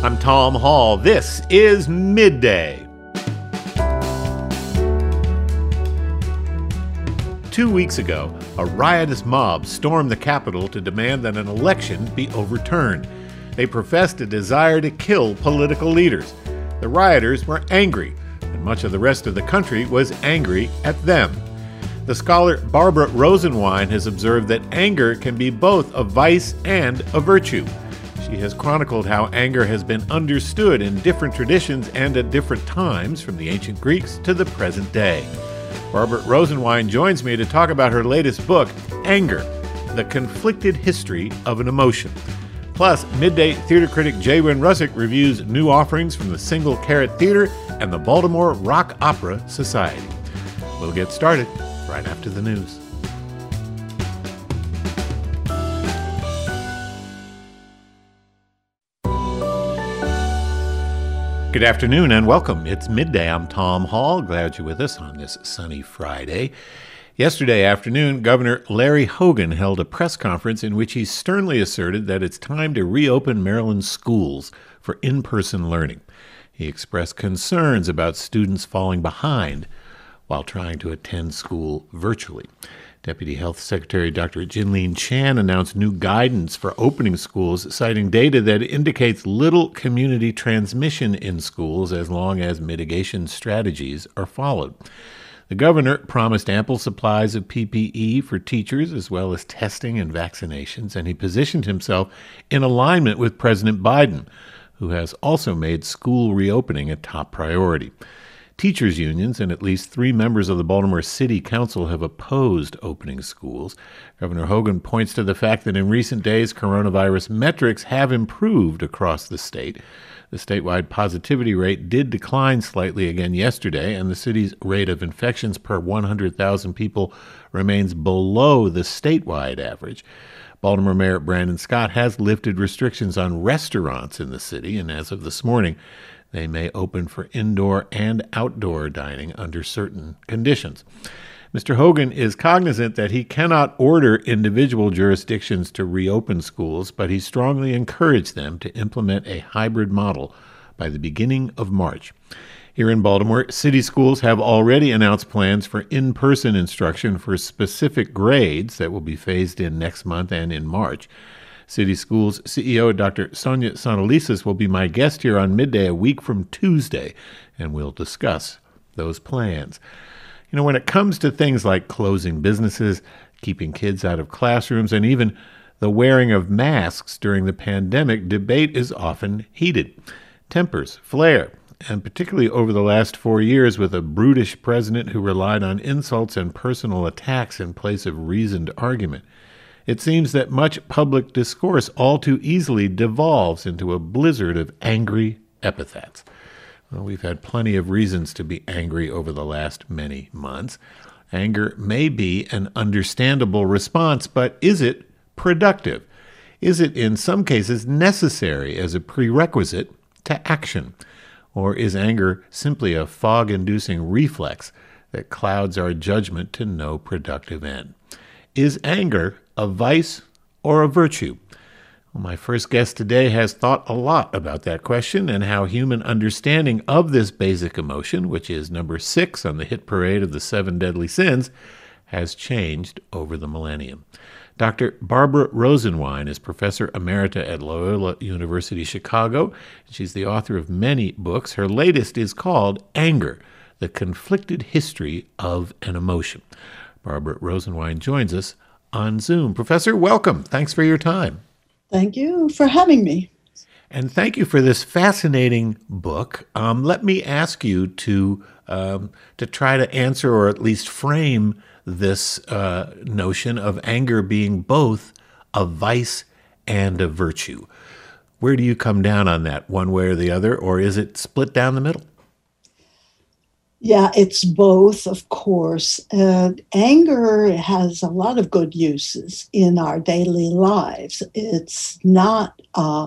I'm Tom Hall. This is Midday. 2 weeks ago, a riotous mob stormed the Capitol to demand that an election be overturned. They professed a desire to kill political leaders. The rioters were angry, and much of the rest of the country was angry at them. The scholar Barbara Rosenwein has observed that anger can be both a vice and a virtue. She has chronicled how anger has been understood in different traditions and at different times, from the ancient Greeks to the present day. Barbara Rosenwein joins me to talk about her latest book, Anger, The Conflicted History of an Emotion. Plus, Midday theater critic Jaywin Russick reviews new offerings from the Single Carrot Theater and the Baltimore Rock Opera Society. We'll get started right after the news. Good afternoon and welcome. It's Midday. I'm Tom Hall. Glad you're with us on this sunny Friday. Yesterday afternoon, Governor Larry Hogan held a press conference in which he sternly asserted that it's time to reopen Maryland's schools for in-person learning. He expressed concerns about students falling behind while trying to attend school virtually. Deputy Health Secretary Dr. Jinlene Chan announced new guidance for opening schools, citing data that indicates little community transmission in schools as long as mitigation strategies are followed. The governor promised ample supplies of PPE for teachers, as well as testing and vaccinations, and he positioned himself in alignment with President Biden, who has also made school reopening a top priority. Teachers' unions and at least 3 members of the Baltimore City Council have opposed opening schools. Governor Hogan points to the fact that in recent days, coronavirus metrics have improved across the state. The statewide positivity rate did decline slightly again yesterday, and the city's rate of infections per 100,000 people remains below the statewide average. Baltimore Mayor Brandon Scott has lifted restrictions on restaurants in the city, and as of this morning, they may open for indoor and outdoor dining under certain conditions. Mr. Hogan is cognizant that he cannot order individual jurisdictions to reopen schools, but he strongly encouraged them to implement a hybrid model by the beginning of March. Here in Baltimore, city schools have already announced plans for in-person instruction for specific grades that will be phased in next month and in March. City Schools CEO Dr. Sonia Sonalisis will be my guest here on Midday a week from Tuesday, and we'll discuss those plans. You know, when it comes to things like closing businesses, keeping kids out of classrooms, and even the wearing of masks during the pandemic, debate is often heated. Tempers flare, and particularly over the last 4 years with a brutish president who relied on insults and personal attacks in place of reasoned argument. It seems that much public discourse all too easily devolves into a blizzard of angry epithets. Well, we've had plenty of reasons to be angry over the last many months. Anger may be an understandable response, but is it productive? Is it in some cases necessary as a prerequisite to action? Or is anger simply a fog-inducing reflex that clouds our judgment to no productive end? Is anger a vice or a virtue? Well, my first guest today has thought a lot about that question and how human understanding of this basic emotion, which is number 6 on the hit parade of the 7 deadly sins, has changed over the millennium. Dr. Barbara Rosenwein is professor emerita at Loyola University Chicago. She's the author of many books. Her latest is called Anger, The Conflicted History of an Emotion. Barbara Rosenwein joins us on Zoom. Professor, welcome. Thanks for your time. Thank you for having me. And thank you for this fascinating book. Let me ask you to try to answer or at least frame this notion of anger being both a vice and a virtue. Where do you come down on that, one way or the other, or is it split down the middle? Yeah, it's both, of course. Anger has a lot of good uses in our daily lives. It's not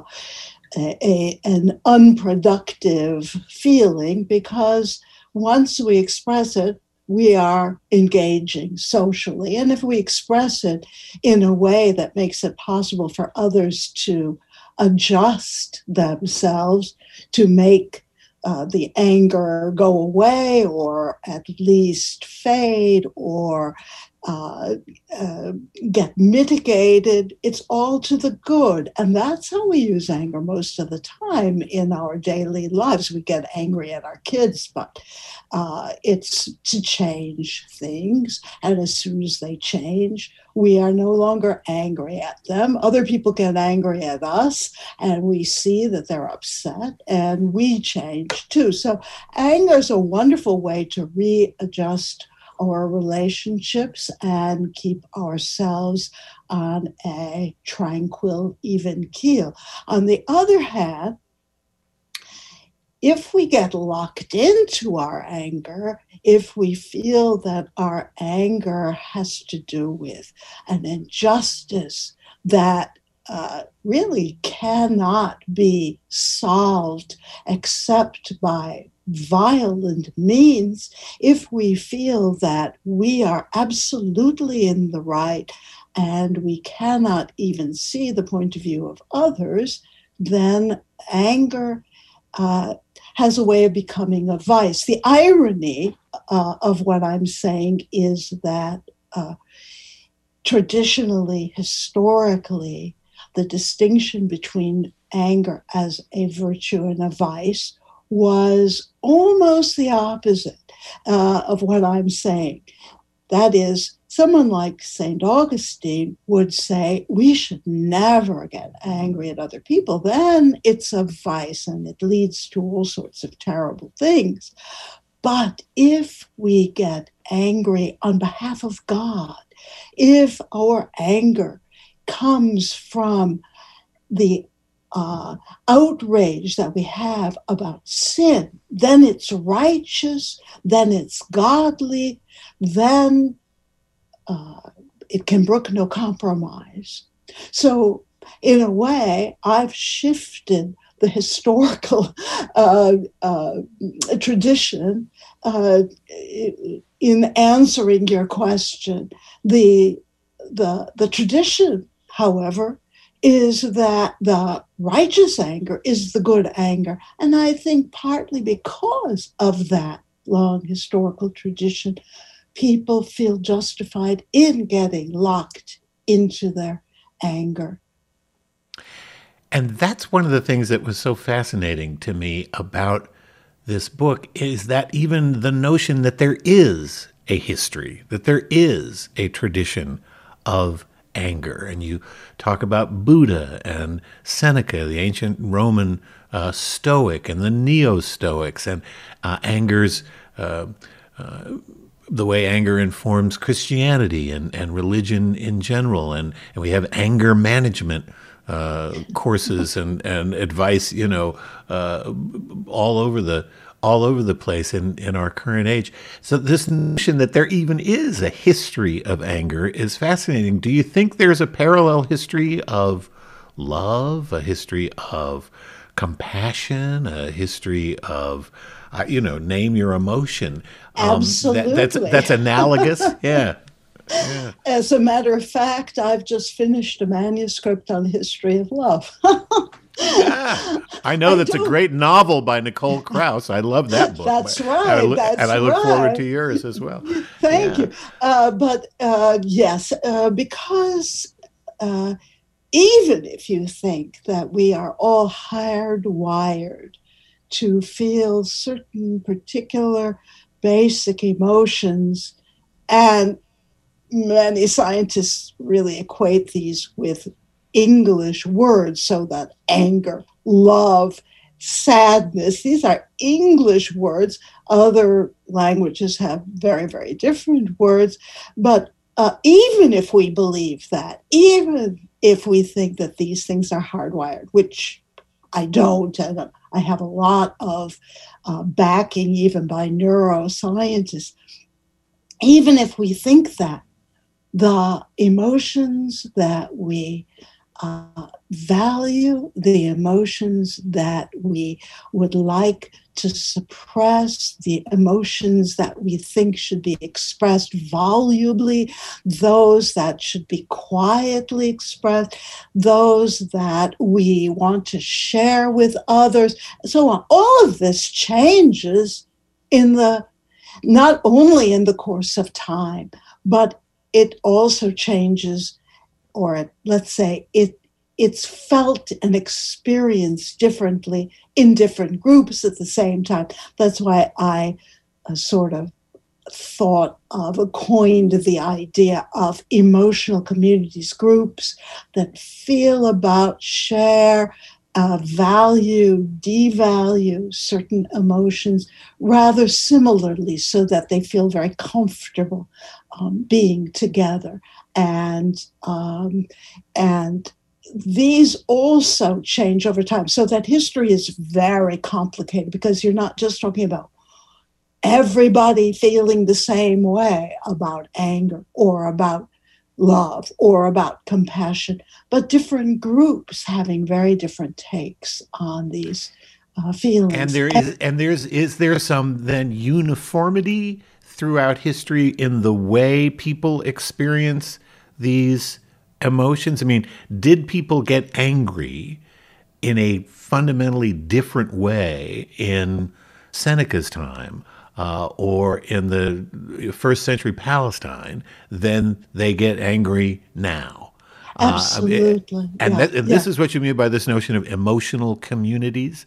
an unproductive feeling because once we express it, we are engaging socially. And if we express it in a way that makes it possible for others to adjust themselves to make the anger go away, or at least fade, or uh, uh, get mitigated. It's all to the good. And that's how we use anger most of the time in our daily lives. We get angry at our kids, but it's to change things. And as soon as they change, we are no longer angry at them. Other people get angry at us, and we see that they're upset, and we change too. So anger is a wonderful way to readjust our relationships and keep ourselves on a tranquil, even keel. On the other hand, if we get locked into our anger, if we feel that our anger has to do with an injustice that really cannot be solved except by violent means, if we feel that we are absolutely in the right and we cannot even see the point of view of others, then anger has a way of becoming a vice. The irony of what I'm saying is that traditionally, historically, the distinction between anger as a virtue and a vice was almost the opposite of what I'm saying. That is, someone like St. Augustine would say, we should never get angry at other people. Then it's a vice and it leads to all sorts of terrible things. But if we get angry on behalf of God, if our anger comes from the outrage that we have about sin, then it's righteous, then it's godly, then it can brook no compromise. So in a way, I've shifted the historical tradition in answering your question. The tradition, however, is that the righteous anger is the good anger. And I think partly because of that long historical tradition, people feel justified in getting locked into their anger. And that's one of the things that was so fascinating to me about this book, is that even the notion that there is a history, that there is a tradition of anger. And you talk about Buddha and Seneca, the ancient Roman Stoic, and the Neo-Stoics, and anger's the way anger informs Christianity and religion in general. And we have anger management courses and advice, all over the place in our current age. So this notion that there even is a history of anger is fascinating. Do you think there's a parallel history of love, a history of compassion, a history of, name your emotion? Absolutely. That's analogous. Yeah. Yeah. As a matter of fact, I've just finished a manuscript on the history of love. Yeah, I know that's a great novel by Nicole Krauss. I love that book. That's right. And I look forward to yours as well. Thank you. But yes, because even if you think that we are all hardwired to feel certain particular basic emotions, and many scientists really equate these with English words, so that anger, love, sadness, these are English words. Other languages have very, very different words. But even if we believe that, even if we think that these things are hardwired, which I don't, and I have a lot of backing even by neuroscientists, even if we think that, the emotions that we value the emotions that we would like to suppress, the emotions that we think should be expressed volubly, those that should be quietly expressed, those that we want to share with others, so on. All of this changes in the not only in the course of time, but it also changes, or let's say it's felt and experienced differently in different groups at the same time. That's why I sort of coined the idea of emotional communities, groups that feel about, share, value, devalue certain emotions rather similarly, so that they feel very comfortable being together. And these also change over time, so that history is very complicated, because you're not just talking about everybody feeling the same way about anger or about love or about compassion, but different groups having very different takes on these And feelings. is there some then uniformity throughout history in the way people experience these emotions? I mean, did people get angry in a fundamentally different way in Seneca's time or in the first century Palestine than they get angry now? Absolutely. And, Yeah. and Yeah. this is what you mean by this notion of emotional communities?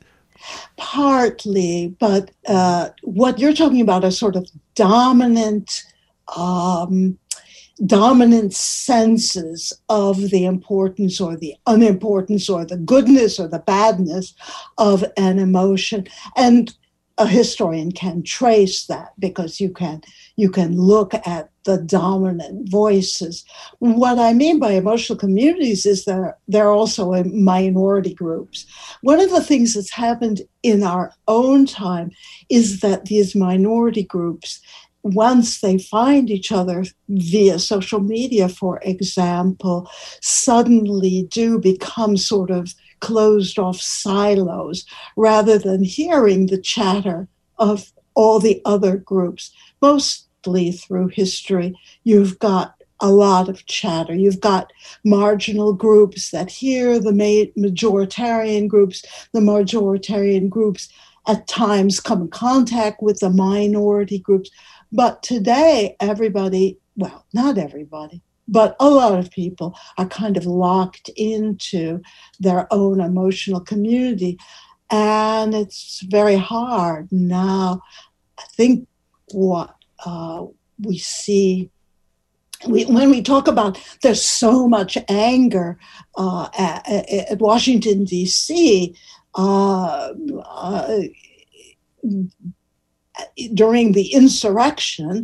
Partly, but what you're talking about are sort of dominant um, dominant senses of the importance or the unimportance or the goodness or the badness of an emotion. And a historian can trace that, because you can look at the dominant voices. What I mean by emotional communities is that there are also minority groups. One of the things that's happened in our own time is that these minority groups, once they find each other via social media, for example, suddenly do become sort of closed off silos, rather than hearing the chatter of all the other groups. Mostly through history, you've got a lot of chatter. You've got marginal groups that hear the majoritarian groups. The majoritarian groups at times come in contact with the minority groups. But today, everybody, well, not everybody, but a lot of people are kind of locked into their own emotional community. And it's very hard. Now, I think what we see, when we talk about there's so much anger at Washington, D.C., during the insurrection,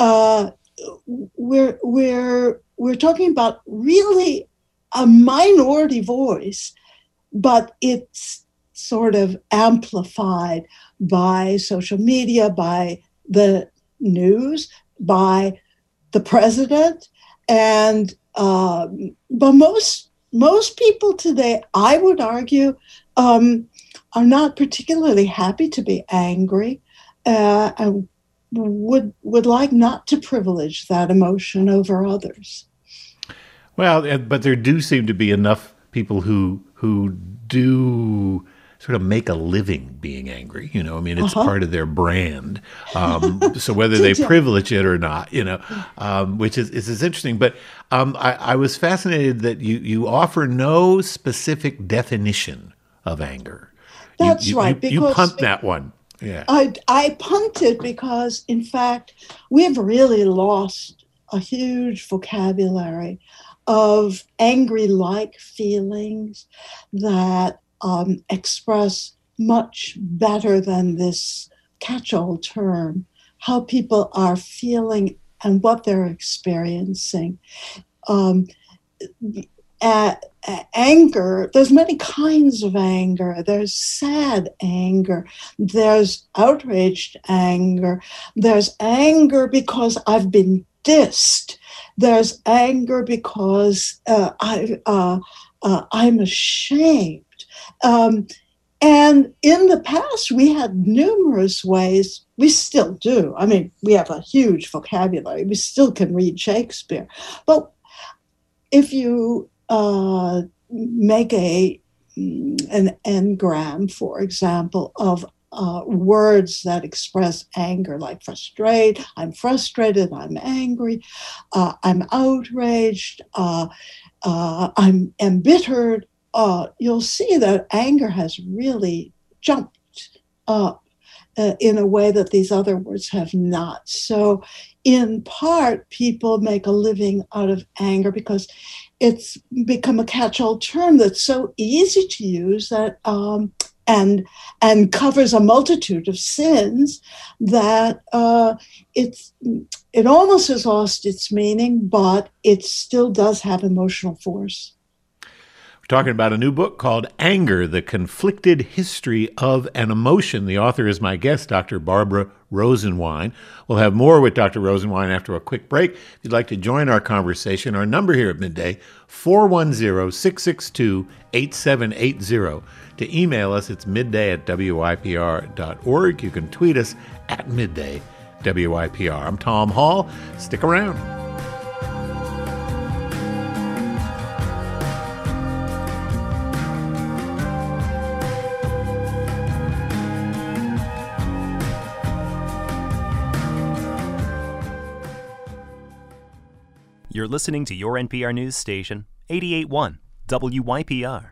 we're talking about really a minority voice, but it's sort of amplified by social media, by the news, by the president, and but most people today, I would argue, are not particularly happy to be angry. And would like not to privilege that emotion over others. Well, but there do seem to be enough people who do sort of make a living being angry. You know, I mean, it's part of their brand. So whether they privilege it or not, you know, which is interesting. But I was fascinated that you offer no specific definition of anger. That's right. You punt that one. Yeah. I punted because, in fact, we've really lost a huge vocabulary of angry-like feelings that express much better than this catch-all term how people are feeling and what they're experiencing. Um, Anger, there's many kinds of anger. There's sad anger, there's outraged anger, there's anger because I've been dissed, there's anger because I'm ashamed. And in the past, we had numerous ways, we still do. I mean, we have a huge vocabulary. We still can read Shakespeare. But if you make an engram, for example, of words that express anger, like I'm frustrated, I'm angry, I'm outraged, I'm embittered, you'll see that anger has really jumped up in a way that these other words have not. So in part, people make a living out of anger because it's become a catch-all term that's so easy to use that and covers a multitude of sins that it almost has lost its meaning, but it still does have emotional force. We're talking about a new book called Anger, The Conflicted History of an Emotion. The author is my guest, Dr. Barbara Rosenwein. We'll have more with Dr. Rosenwein after a quick break. If you'd like to join our conversation, our number here at Midday, 410-662-8780. To email us, it's midday@wypr.org. You can tweet us at midday_WYPR. I'm Tom Hall. Stick around. You're listening to your NPR news station, 88.1 WYPR.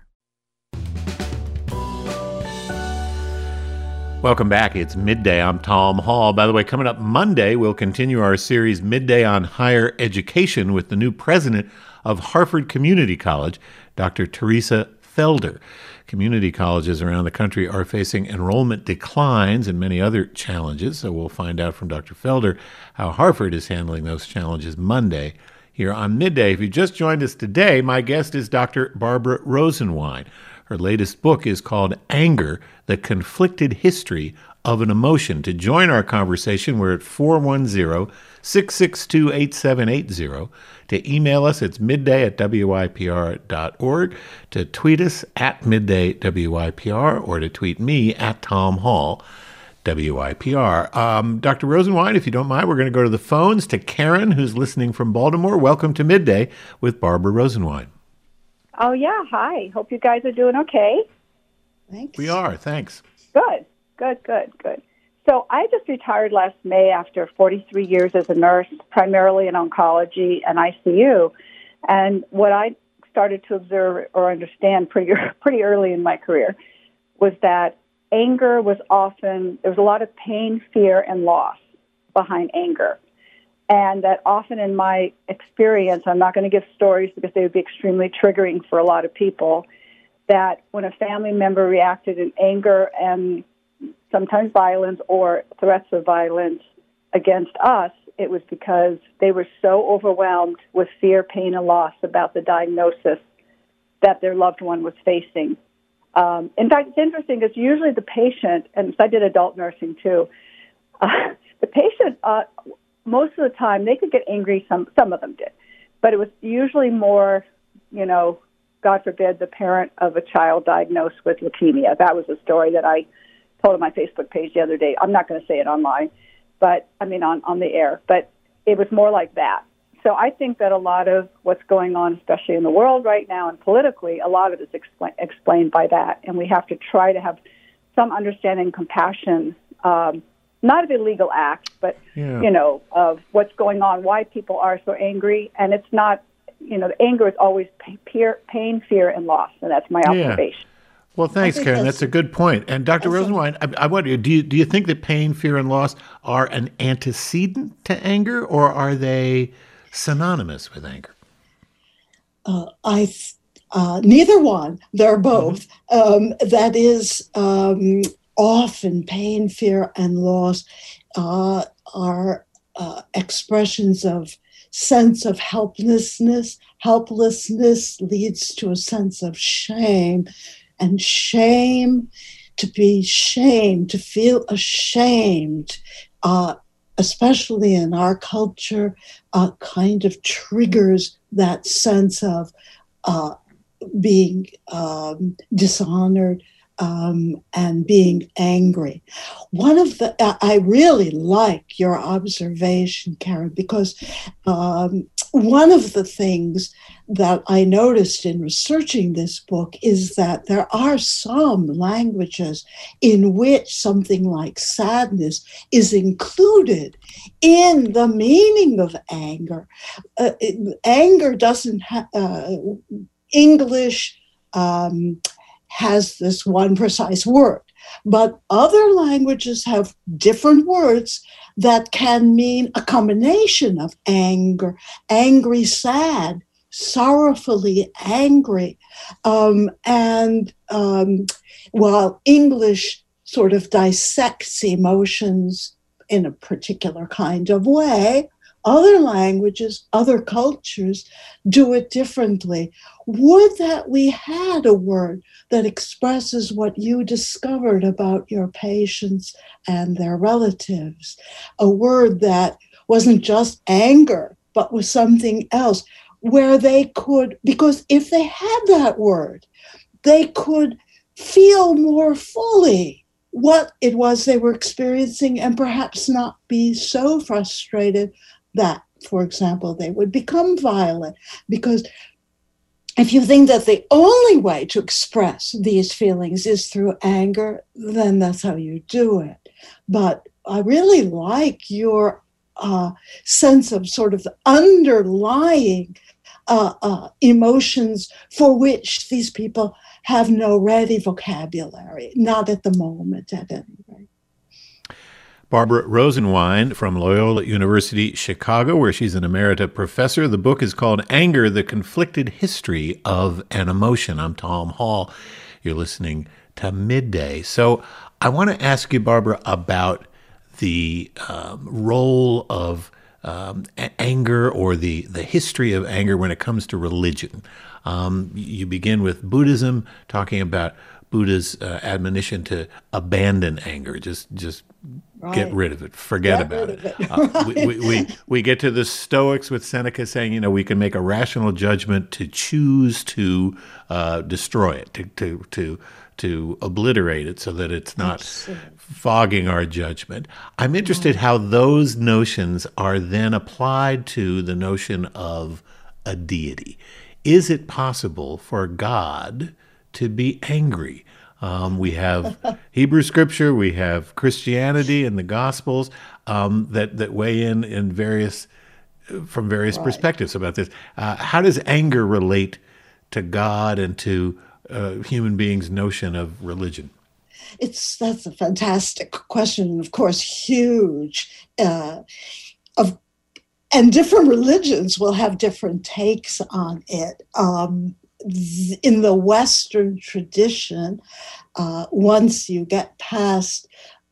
Welcome back. It's Midday. I'm Tom Hall. By the way, coming up Monday, we'll continue our series Midday on Higher Education with the new president of Harford Community College, Dr. Teresa Felder. Community colleges around the country are facing enrollment declines and many other challenges, so we'll find out from Dr. Felder how Harford is handling those challenges Monday here on Midday. If you just joined us today, my guest is Dr. Barbara Rosenwein. Her latest book is called Anger, The Conflicted History of an Emotion. To join our conversation, we're at 410-662-8780. To email us, it's midday@wypr.org. To tweet us at midday_WYPR, or to tweet me at Tom Hall, WYPR. Dr. Rosenwein, if you don't mind, we're going to go to the phones to Karen, who's listening from Baltimore. Welcome to Midday with Barbara Rosenwein. Oh, yeah. Hi. Hope you guys are doing okay. Thanks. We are. Thanks. Good. So I just retired last May after 43 years as a nurse, primarily in oncology and ICU. And what I started to observe or understand pretty early in my career was that anger was often, there was a lot of pain, fear, and loss behind anger. And that often in my experience, I'm not going to give stories because they would be extremely triggering for a lot of people, that when a family member reacted in anger and sometimes violence or threats of violence against us, it was because they were so overwhelmed with fear, pain, and loss about the diagnosis that their loved one was facing. In fact, it's interesting because usually the patient, and I did adult nursing too, the patient, most of the time, they could get angry, some of them did, but it was usually more, God forbid, the parent of a child diagnosed with leukemia. That was a story that I told on my Facebook page the other day. I'm not going to say it online, but on the air, but it was more like that. So I think that a lot of what's going on, especially in the world right now and politically, a lot of it is explained by that. And we have to try to have some understanding and compassion, not of illegal acts, but, of what's going on, why people are so angry. And it's not, the anger is always pain, fear, and loss. And that's my observation. Well, thanks, Karen. That's a good point. And Dr. Rosenwein, I wonder, do you think that pain, fear, and loss are an antecedent to anger, or are they synonymous with anger? Neither one. They're both. That is, often pain, fear, and loss are expressions of sense of helplessness. Helplessness leads to a sense of shame, and shame, to be shamed, to feel ashamed, especially in our culture, kind of triggers that sense of being dishonored, and being angry. I really like your observation, Karen, because one of the things that I noticed in researching this book is that there are some languages in which something like sadness is included in the meaning of anger. Anger doesn't have, English has this one precise word, but other languages have different words that can mean a combination of anger, angry, sad, sorrowfully angry. While English sort of dissects emotions in a particular kind of way, other languages, other cultures do it differently. Would that we had a word that expresses what you discovered about your patients and their relatives, a word that wasn't just anger, but was something else, where they could, because if they had that word, they could feel more fully what it was they were experiencing and perhaps not be so frustrated that, for example, they would become violent. Because if you think that the only way to express these feelings is through anger, then that's how you do it. But I really like your sense of sort of the underlying emotions for which these people have no ready vocabulary, not at the moment at any rate. Barbara Rosenwein from Loyola University, Chicago, where she's an emerita professor. The book is called Anger, The Conflicted History of an Emotion. I'm Tom Hall. You're listening to Midday. So I want to ask you, Barbara, about the role of anger, or the history of anger when it comes to religion. You begin with Buddhism, talking about Buddha's admonition to abandon anger, just right. Get rid of it, forget about it. We get to the Stoics with Seneca saying, we can make a rational judgment to choose to destroy it, to obliterate it, so that it's not fogging our judgment. I'm interested how those notions are then applied to the notion of a deity. Is it possible for God to be angry? We have Hebrew scripture, we have Christianity and the Gospels that weigh in from various perspectives about this. How does anger relate to God and to human beings' notion of religion? That's a fantastic question, of course, huge. And different religions will have different takes on it. In the Western tradition, once you get past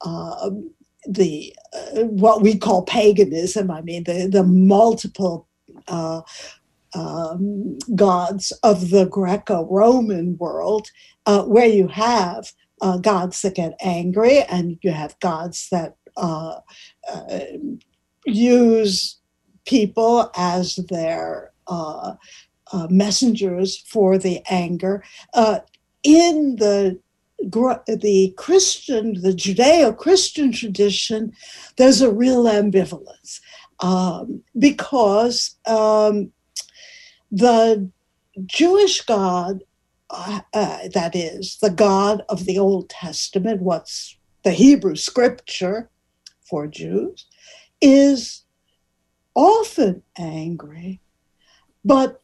what we call paganism, I mean the multiple gods of the Greco-Roman world, where you have gods that get angry and you have gods that use people as their messengers for the anger. In the Judeo-Christian tradition, there's a real ambivalence because the Jewish God, that is, the God of the Old Testament, what's the Hebrew scripture for Jews, is often angry, but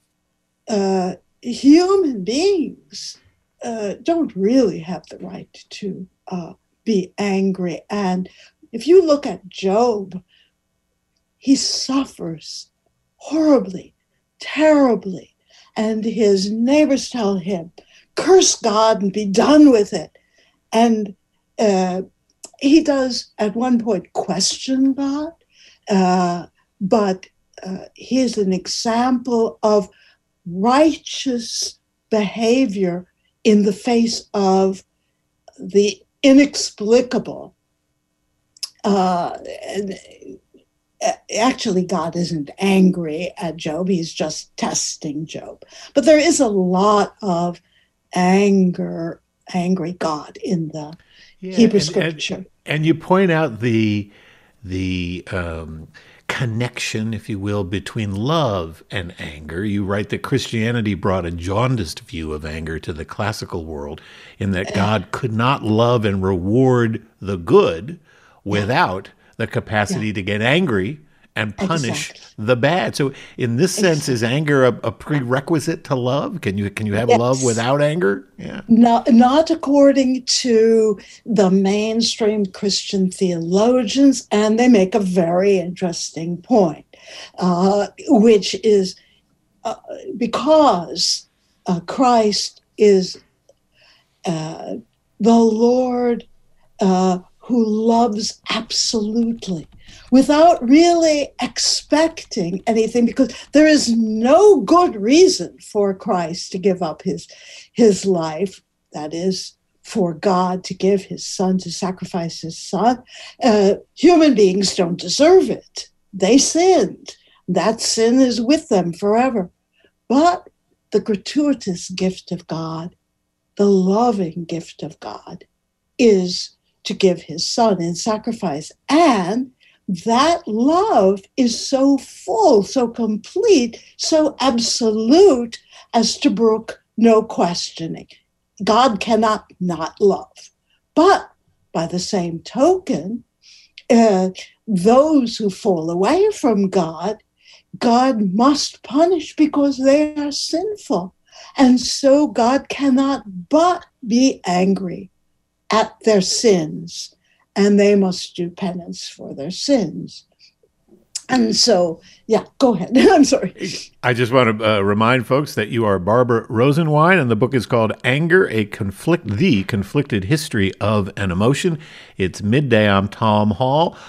human beings don't really have the right to be angry. And if you look at Job, he suffers horribly, terribly, and his neighbors tell him, curse God and be done with it. And he does at one point question God, but he is an example of righteous behavior in the face of the inexplicable. actually, God isn't angry at Job. He's just testing Job. But there is a lot of angry God in the Hebrew scripture. And you point out the connection, if you will, between love and anger. You write that Christianity brought a jaundiced view of anger to the classical world, in that God could not love and reward the good without the capacity to get angry and punish the bad. So in this sense, is anger a prerequisite to love? Can you have love without anger? Yeah. Not according to the mainstream Christian theologians, and they make a very interesting point, which is because Christ is the Lord who loves absolutely, without really expecting anything, because there is no good reason for Christ to give up his life, that is, for God to give his son, to sacrifice his son. Human beings don't deserve it. They sinned. That sin is with them forever. But the gratuitous gift of God, the loving gift of God, is to give his son in sacrifice. And that love is so full, so complete, so absolute as to brook no questioning. God cannot not love. But by the same token, those who fall away from God, God must punish because they are sinful. And so God cannot but be angry at their sins, and they must do penance for their sins. And so, go ahead. I'm sorry. I just want to remind folks that you are Barbara Rosenwein, and the book is called Anger, the Conflicted History of an Emotion. It's Midday. I'm Tom Hall,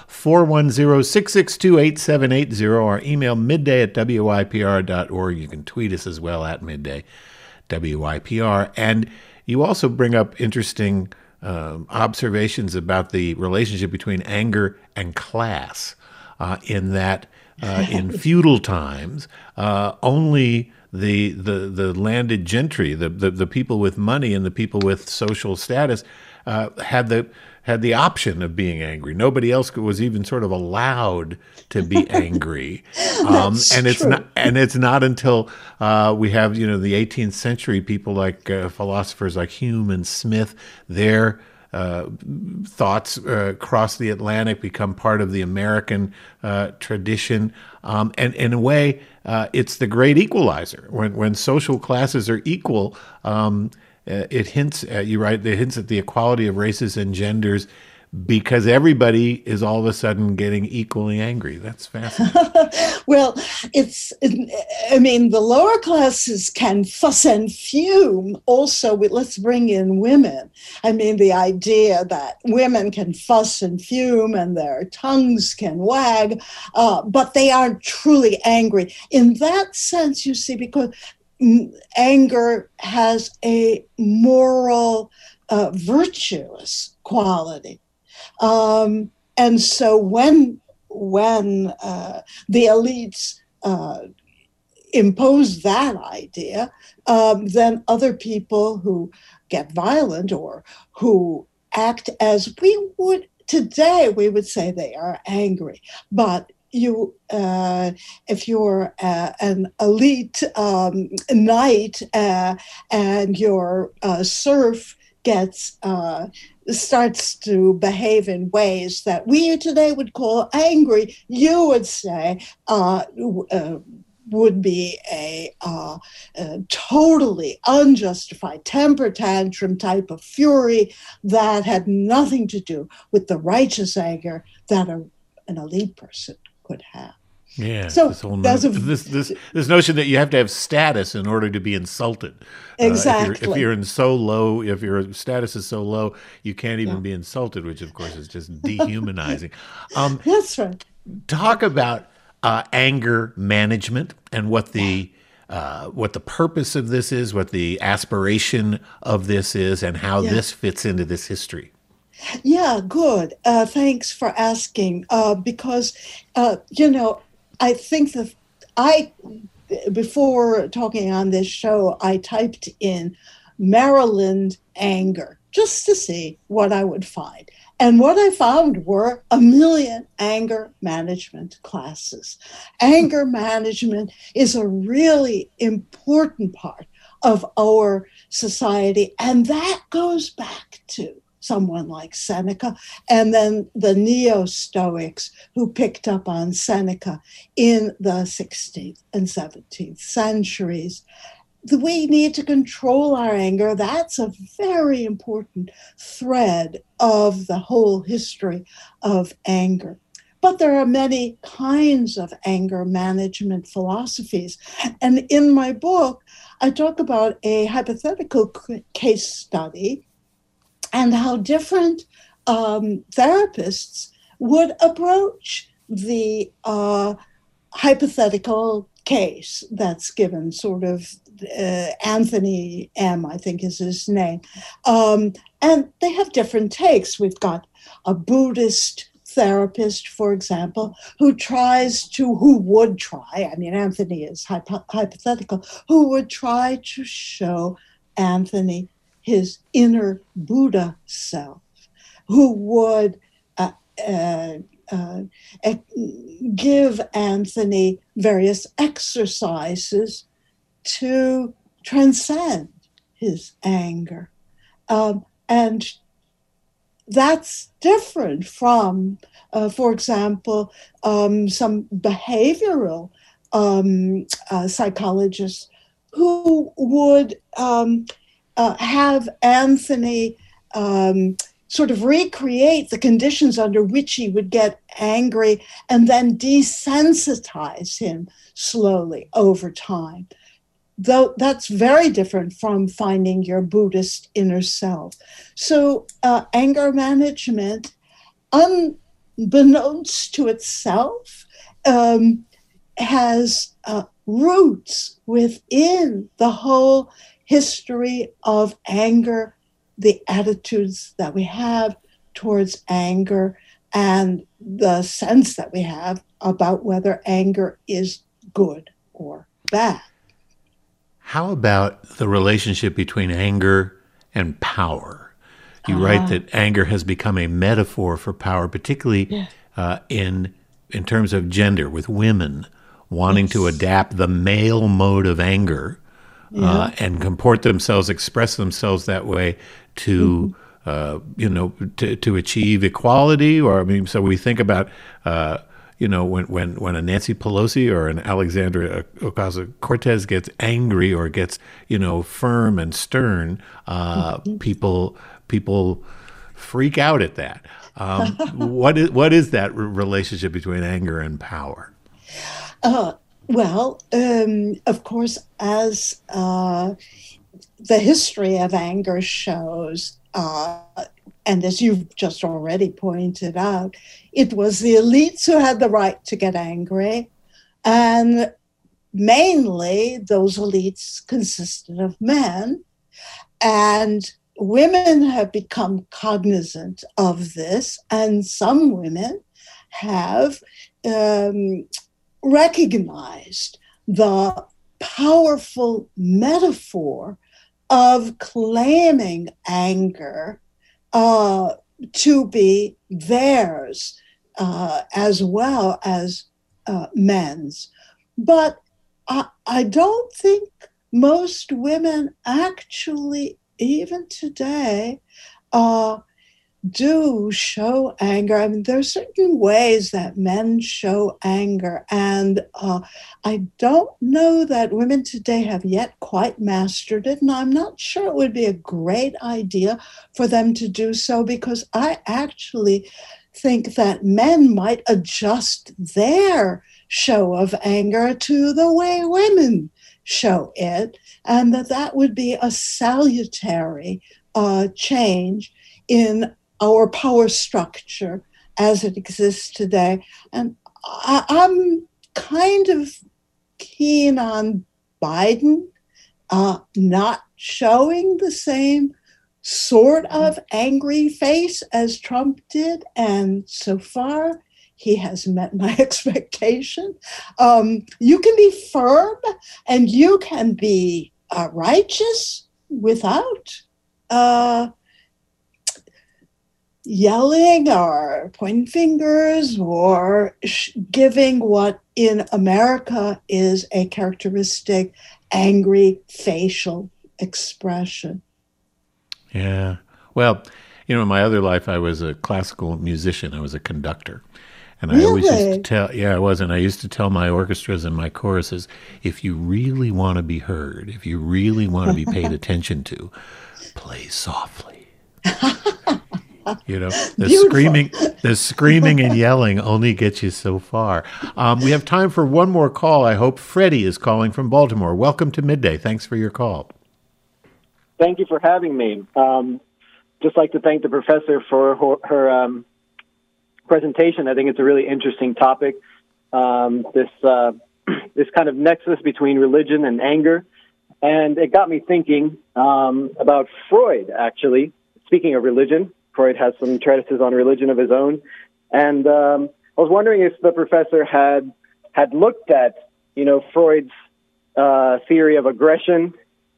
410-662-8780, or email midday@wypr.org. You can tweet us as well at midday, WYPR. And you also bring up interesting observations about the relationship between anger and class, in that in feudal times, only the landed gentry, the people with money and the people with social status had the option of being angry. Nobody else was even sort of allowed to be angry. It's not until we have the 18th century people like philosophers like Hume and Smith, their thoughts cross the Atlantic, become part of the American tradition, and in a way, it's the great equalizer. When social classes are equal, it hints at, it hints at the equality of races and genders, because everybody is all of a sudden getting equally angry. That's fascinating. Well, the lower classes can fuss and fume. Also, let's bring in women. The idea that women can fuss and fume and their tongues can wag, but they aren't truly angry. In that sense, you see, because anger has a moral, virtuous quality. And so when the elites impose that idea, then other people who get violent or who act as we would today, we would say they are angry. But if you're an elite knight and your serf starts to behave in ways that we today would call angry, you would say would be a totally unjustified temper tantrum type of fury that had nothing to do with the righteous anger that an elite person could have. Yeah. So this notion that you have to have status in order to be insulted. Exactly. If you're in so low, if your status is so low, you can't even be insulted, which of course is just dehumanizing. That's right. Talk about anger management and what the purpose of this is, what the aspiration of this is, and how this fits into this history. Yeah, good. Thanks for asking. Because, I think that I, before talking on this show, I typed in Maryland anger just to see what I would find. And what I found were a million anger management classes. Anger management is a really important part of our society. And that goes back to someone like Seneca, and then the Neo Stoics who picked up on Seneca in the 16th and 17th centuries. We need to control our anger. That's a very important thread of the whole history of anger. But there are many kinds of anger management philosophies. And in my book, I talk about a hypothetical case study and how different therapists would approach the hypothetical case that's given, sort of Anthony M., I think is his name. And they have different takes. We've got a Buddhist therapist, for example, who would try, I mean, Anthony is hypothetical, who would try to show Anthony his inner Buddha self, who would give Anthony various exercises to transcend his anger. And that's different from, for example, some behavioral psychologists who would have Anthony sort of recreate the conditions under which he would get angry and then desensitize him slowly over time. Though that's very different from finding your Buddhist inner self. So anger management, unbeknownst to itself, has roots within the whole history of anger, the attitudes that we have towards anger, and the sense that we have about whether anger is good or bad. How about the relationship between anger and power? You write that anger has become a metaphor for power, particularly in terms of gender, with women wanting to adapt the male mode of anger and comport themselves, express themselves that way to to achieve equality. Or I mean, so we think about when a Nancy Pelosi or an Alexandria Ocasio-Cortez gets angry or gets firm and stern, people freak out at that. What is that relationship between anger and power? Well, of course, as the history of anger shows, and as you've just already pointed out, it was the elites who had the right to get angry. And mainly those elites consisted of men. And women have become cognizant of this. And some women have recognized the powerful metaphor of claiming anger to be theirs as well as men's. But I don't think most women actually, even today, do show anger. I mean, there are certain ways that men show anger, and I don't know that women today have yet quite mastered it, and I'm not sure it would be a great idea for them to do so, because I actually think that men might adjust their show of anger to the way women show it, and that would be a salutary change in our power structure as it exists today. And I'm kind of keen on Biden not showing the same sort of angry face as Trump did, and so far he has met my expectation. You can be firm and you can be righteous without yelling or pointing fingers or giving what in America is a characteristic angry facial expression. Yeah. Well, in my other life, I was a classical musician. I was a conductor. And I always used to tell, I was, and I used to tell my orchestras and my choruses, if you really want to be heard, if you really want to be paid attention to, play softly. The screaming and yelling only gets you so far. We have time for one more call. I hope Freddie is calling from Baltimore. Welcome to Midday. Thanks for your call. Thank you for having me. Just like to thank the professor for her presentation. I think it's a really interesting topic. This kind of nexus between religion and anger. And it got me thinking about Freud, actually. Speaking of religion, Freud has some treatises on religion of his own. And I was wondering if the professor had looked at, Freud's theory of aggression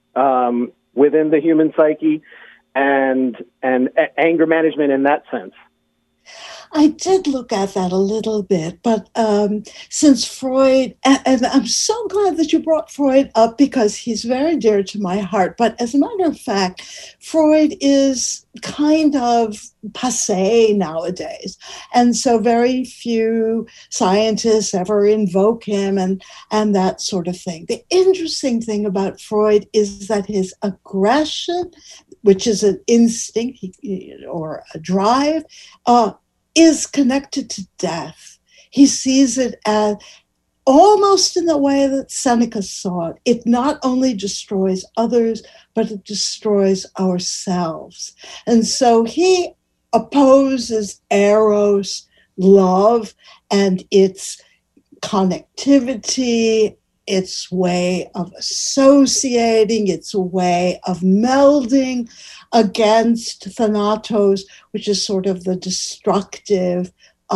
within the human psyche and anger management in that sense. I did look at that a little bit, but since Freud, and I'm so glad that you brought Freud up because he's very dear to my heart. But as a matter of fact, Freud is kind of passé nowadays. And so very few scientists ever invoke him and that sort of thing. The interesting thing about Freud is that his aggression, which is an instinct or a drive, is connected to death. He sees it as almost in the way that Seneca saw it. It not only destroys others, but it destroys ourselves. And so he opposes Eros, love, and its connectivity, its way of associating, its way of melding against Thanatos, which is sort of the destructive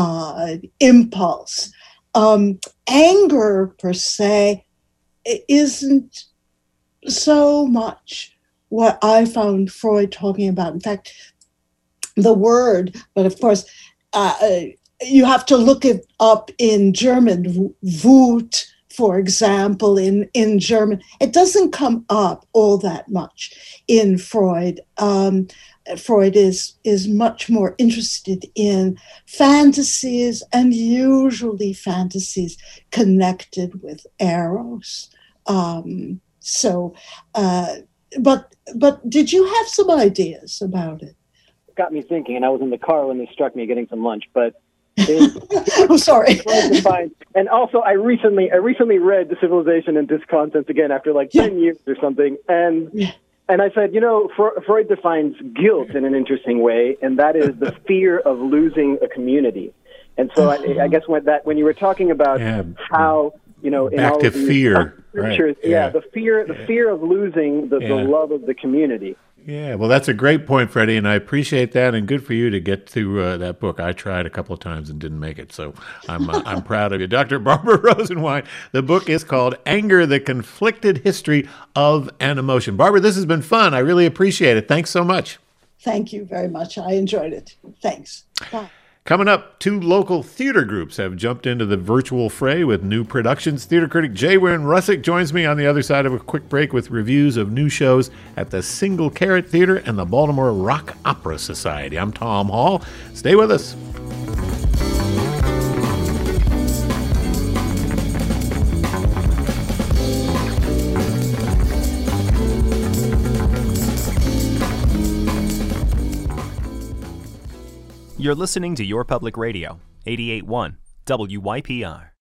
impulse. Anger, per se, isn't so much what I found Freud talking about. In fact, the word, but of course, you have to look it up in German, Wut, for example, in German. It doesn't come up all that much in Freud. Freud is much more interested in fantasies, and usually fantasies connected with Eros. But did you have some ideas about it? It got me thinking, and I was in the car when they struck me getting some lunch, but I'm sorry. And also, I recently read The Civilization and Discontents again after 10 years or something, and I said, Freud defines guilt in an interesting way, and that is the fear of losing a community. And so I guess when you were talking about how in back all to of these fear, scriptures, right? the fear of losing the love of the community. Yeah, well, that's a great point, Freddie, and I appreciate that, and good for you to get to that book. I tried a couple of times and didn't make it, so I'm proud of you. Dr. Barbara Rosenwine, the book is called Anger, the Conflicted History of an Emotion. Barbara, this has been fun. I really appreciate it. Thanks so much. Thank you very much. I enjoyed it. Thanks. Bye. Coming up, 2 local theater groups have jumped into the virtual fray with new productions. Theater critic Jay Wynn Russick joins me on the other side of a quick break with reviews of new shows at the Single Carrot Theater and the Baltimore Rock Opera Society. I'm Tom Hall. Stay with us. You're listening to Your Public Radio, 88.1 WYPR.